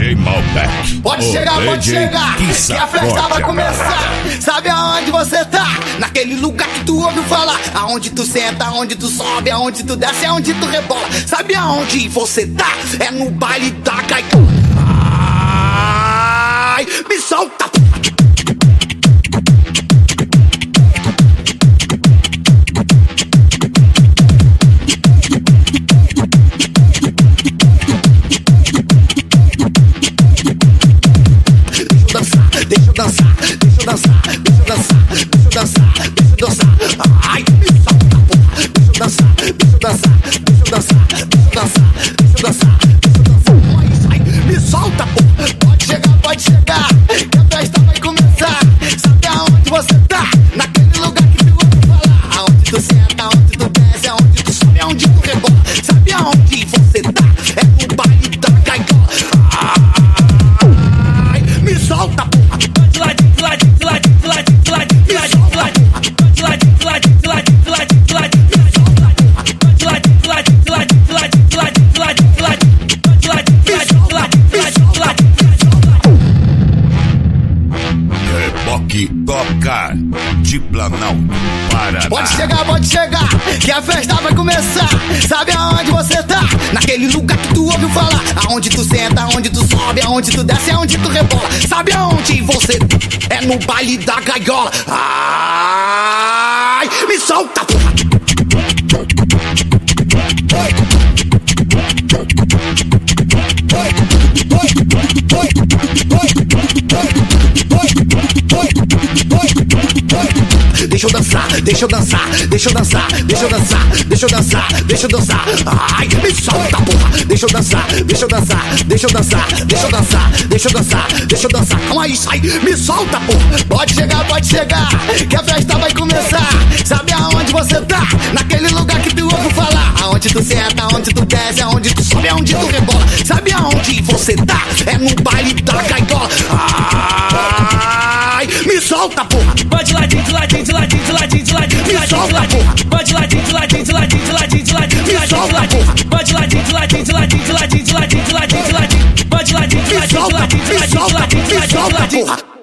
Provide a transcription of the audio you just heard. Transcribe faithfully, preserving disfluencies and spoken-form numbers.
J Malbec. Pode o chegar, D J pode chegar, que, que a festa vai começar. Sabe aonde você tá? Naquele lugar que tu ouviu falar. Aonde tu senta, aonde tu sobe, aonde tu desce, aonde tu rebola. Sabe aonde você tá? É no baile da Caicó. Ai, me solta. Deixa eu dançar, deixa eu dançar, deixa eu dançar, deixa eu dançar, deixa eu dançar. Ai, me solta, porra. Deixa eu dançar, deixa eu dançar, deixa eu dançar, deixa eu dançar, deixa eu dançar, deixa eu dançar. Ai, me solta, porra. Pode chegar, pode chegar, que a festa vai começar. Sabe aonde você tá? Naquele lugar que tu ouviu falar. Aonde tu senta, aonde tu desce, aonde tu sobe, aonde tu rebola. Sabe aonde você tá? É no baile da Caicó. Ai, me solta, porra. Reboque toca de Planalto, Paraná. Pode chegar, pode chegar, que a festa vai começar. Sabe aonde você tá? Naquele lugar que tu ouviu falar. Aonde tu senta, aonde tu sobe, aonde tu desce, aonde tu rebola. Sabe aonde você tá? É no baile da gaiola. Ai, me solta, porra. Deixa eu dançar, deixa eu dançar, deixa eu dançar, deixa eu dançar, deixa eu dançar, deixa eu dançar. Ai, me solta, porra. Deixa eu dançar, deixa eu dançar, deixa eu dançar, deixa eu dançar, deixa eu dançar, deixa eu dançar. Calma aí, sai, me solta, porra. Pode chegar, pode chegar, que a festa vai começar. Sabe aonde você tá? Naquele lugar que tu ouviu falar. Aonde tu senta, aonde tu desce, aonde tu sobe, aonde tu rebola. Sabe aonde você tá? É no baile da Caicó. Ai, me solta, porra. Pode ladinho, de ladinho, de ladinho, de ladinho, de ladinho, de ladinho, de ladinho. Pode ladinho, de ladinho, de ladinho, de ladinho, de ladinho, de ladinho, de ladinho. Pode ladinho, de ladinho, de ladinho, de ladinho, de ladinho, de ladinho, de ladinho. Pode ladinho, de ladinho, de ladinho, de ladinho, de ladinho, de ladinho, de ladinho.